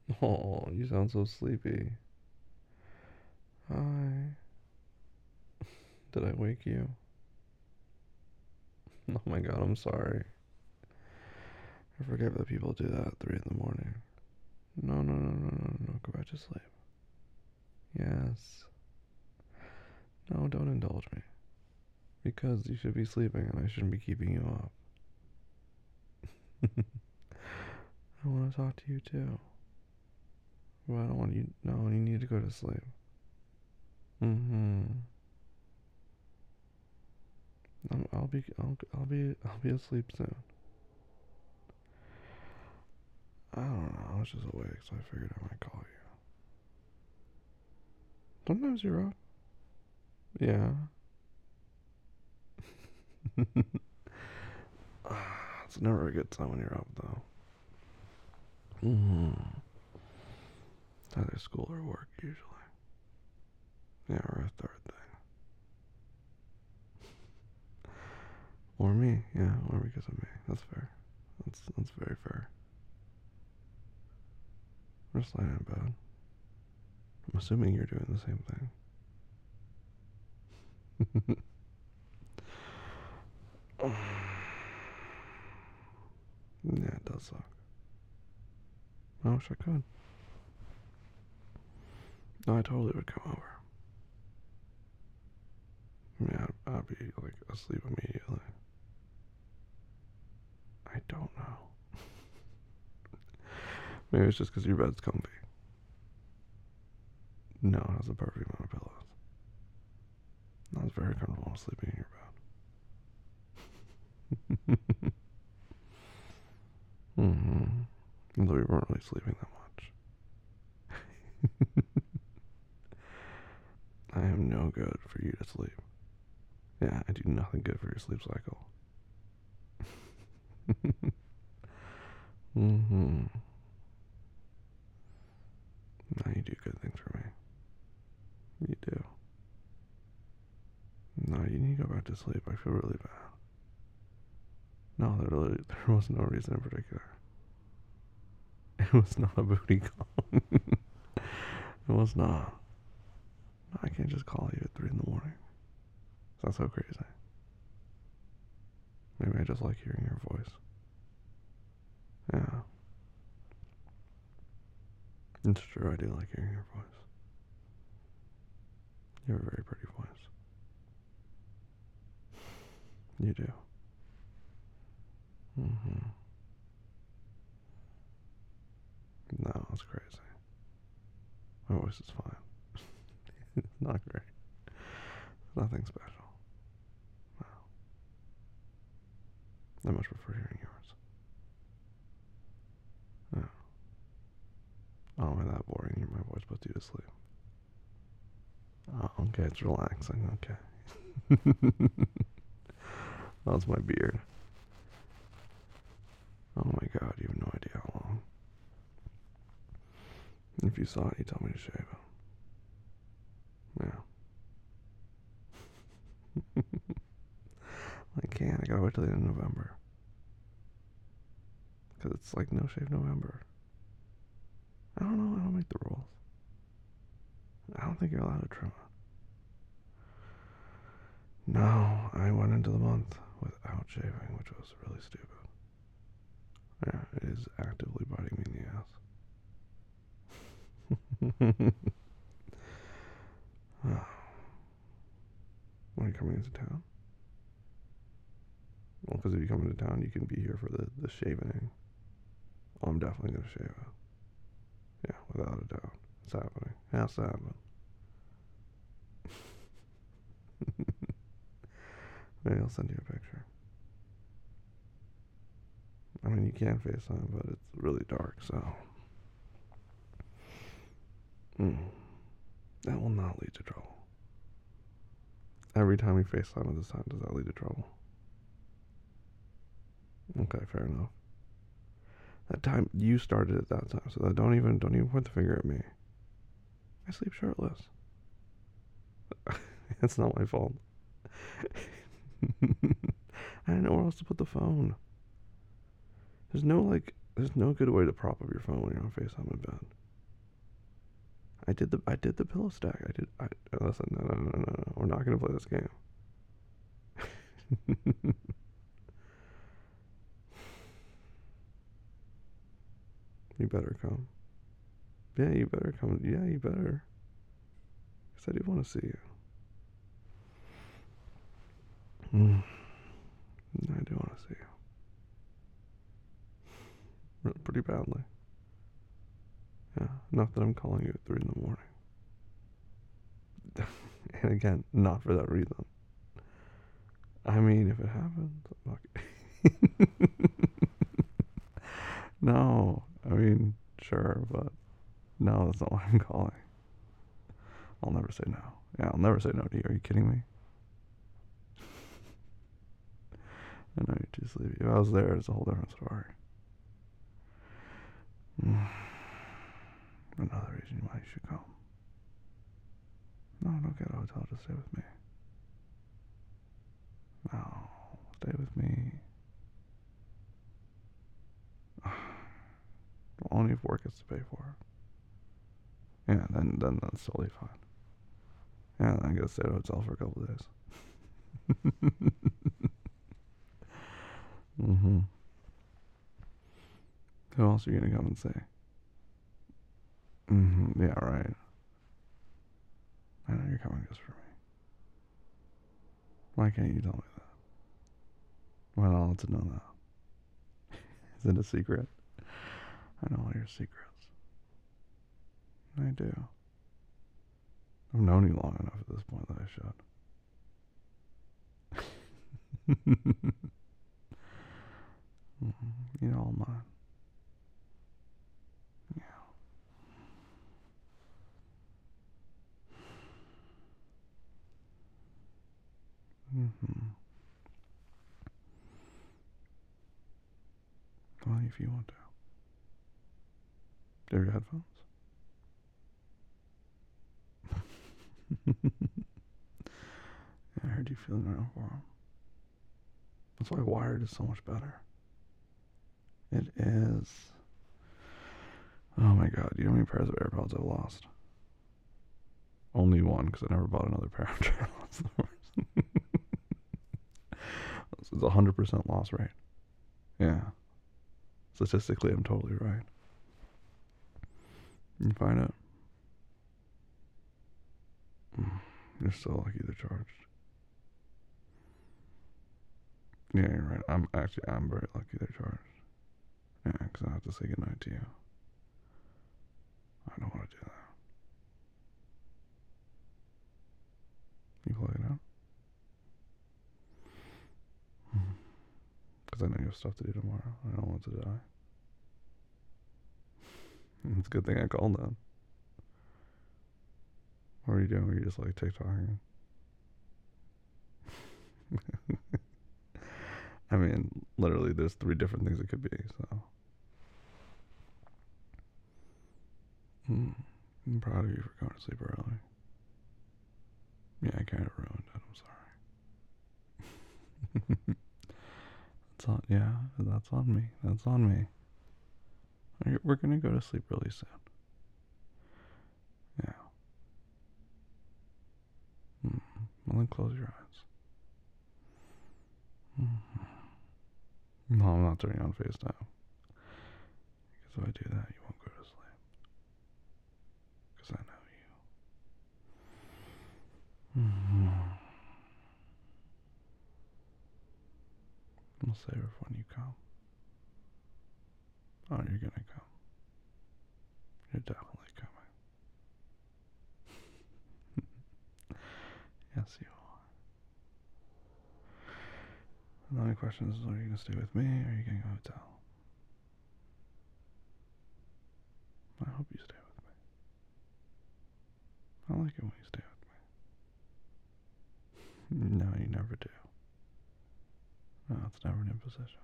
Oh, you sound so sleepy. Hi. Did I wake you? Oh my god, I'm sorry. I forget that people do that at 3 in the morning. No, no, no, no, no, no. Go back to sleep. Yes. No, don't indulge me. Because you should be sleeping and I shouldn't be keeping you up. I want to talk to you too. But I don't want you. No, you need to go to sleep. Mm-hmm. I'll be asleep soon. I don't know. I was just awake, so I figured I might call you. Sometimes you're up. Yeah. It's never a good time when you're up, though. Mm-hmm. Either school or work, usually. Yeah, or a third thing. Or me, yeah, or because of me. That's fair. That's very fair. We're just laying in bed. I'm assuming you're doing the same thing. Yeah, it does suck. I wish I could. No, I totally would come over. Yeah, I'd be like asleep immediately. I don't know. Maybe it's just because your bed's comfy. No, it has a perfect amount of pillows. I was very comfortable sleeping in your bed. Mm-hmm. Although we weren't really sleeping that much. I am no good for you to sleep. Yeah, I do nothing good for your sleep cycle. Mm-hmm. Now you do good things for me. You do. No, you need to go back to sleep. I feel really bad. No, there was no reason in particular. It was not a booty call. It was not. I can't just call you at 3 in the morning. That's so crazy. Maybe I just like hearing your voice. Yeah, it's true. I do like hearing your voice. You have a very pretty voice. You do. Mm-hmm. No, it's crazy. My voice is fine. It's not great. Nothing special. No, I much prefer hearing yours. Yeah. Oh, am I that boring? My voice puts you to sleep. Oh, okay, it's relaxing. Okay. That's my beard. Oh my god, you have no idea how long. If you saw it, you'd tell me to shave it. Yeah. I can't. I gotta wait till the end of November. Because it's like no shave November. I don't know. I don't make the rules. I don't think you're allowed to trim it. No, I went into the month without shaving, which was really stupid. Yeah, it is actively biting me in the ass. When are you coming into town? Well, because if you come into town, you can be here for the shaving. Oh, I'm definitely going to shave it. Yeah, without a doubt. It's happening. It has to happen. Maybe I'll send you a picture. I mean, you can FaceTime, but it's really dark, so. Mm, that will not lead to trouble. Every time we FaceTime at this time, does that lead to trouble? Okay, fair enough. That time you started at that time, so that don't even point the finger at me. I sleep shirtless. It's not my fault. I didn't know where else to put the phone. There's no like There's no good way to prop up your phone when you're on FaceTime in bed. I did the pillow stack. Listen, no. We're not gonna play this game. You better come. Yeah, you better come. Yeah, you better. Cause I do want to see you. I do want to see you. Pretty badly. Yeah, enough that I'm calling you at 3 in the morning. And again, not for that reason. I mean, if it happens, no. I mean, sure, but no, that's not why I'm calling. I'll never say no. Yeah, I'll never say no to you. Are you kidding me? I know you're too sleepy. If I was there, it's a whole different story. Another reason why you should come. No, don't get a hotel. Just stay with me. No, stay with me. Only if work is to pay for it. Yeah, then that's totally fine. Yeah, then I gotta stay at a hotel for a couple of days. Mm-hmm. Who else are you gonna come and say? Mm-hmm. Yeah, right. I know you're coming just for me. Why can't you tell me that? Why not let to know that? Is it a secret? I know all your secrets. I do. I've known you long enough at this point that I should. You know all mine. Yeah. Well, if you want to. Do you have your headphones? I heard you feeling around for them. That's why wired is so much better. It is. Oh my god, you know how many pairs of AirPods I've lost? Only one, because I never bought another pair after I lost the first. It's a 100% loss rate. Yeah. Statistically, I'm totally right. You find it. You're so lucky they're charged. Yeah, you're right. I'm very lucky they're charged. Yeah, because I have to say goodnight to you. I don't want to do that. You plug it out? Because I know you have stuff to do tomorrow. I don't want to die. It's a good thing I called then. What are you doing? Are you just like TikToking? I mean, literally, there's 3 different things it could be, so. I'm proud of you for going to sleep early. Yeah, I kind of ruined it. I'm sorry. That's on me. That's on me. We're gonna go to sleep really soon. Yeah. Well, then close your eyes. No, I'm not turning on FaceTime. Because if I do that, you won't go to sleep. Because I know you. We'll save it for when you come. Oh, you're gonna come. You're definitely coming. Yes, you are. The only question is, are you gonna stay with me or are you gonna go to a hotel? I hope you stay with me. I like it when you stay with me. No, you never do. No, it's never an imposition.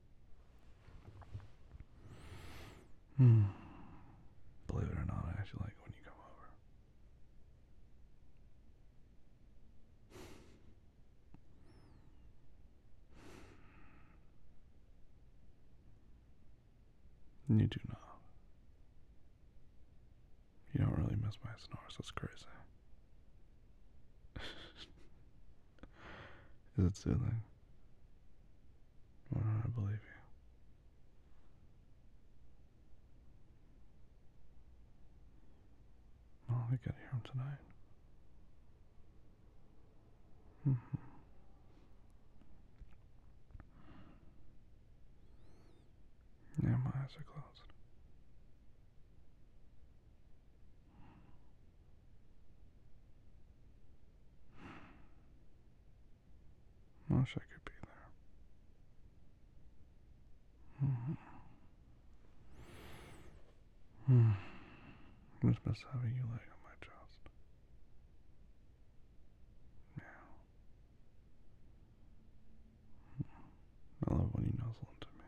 Believe it or not, I actually like it when you come over. You do not. You don't really miss my snores. That's crazy. Is it soothing? Why don't I believe you? Well, we gotta hear him tonight. Mm-hmm. Yeah, my eyes are closed. I wish I could be there. Mm-hmm. I just miss having you laying on my chest. Yeah. I love when you nuzzle into me.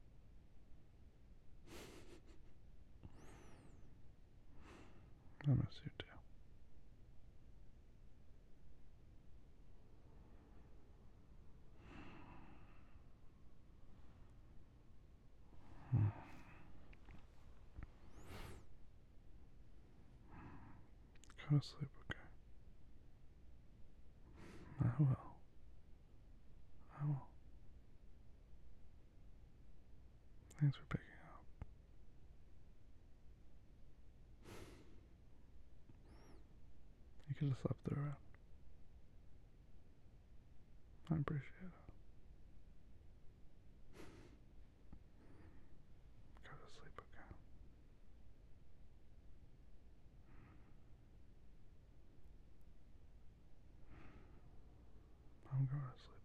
I miss you too. Go to sleep, okay? I will. I will. Thanks for picking up. You could have slept through it. I appreciate it. Go to sleep, okay? I'm going to sleep.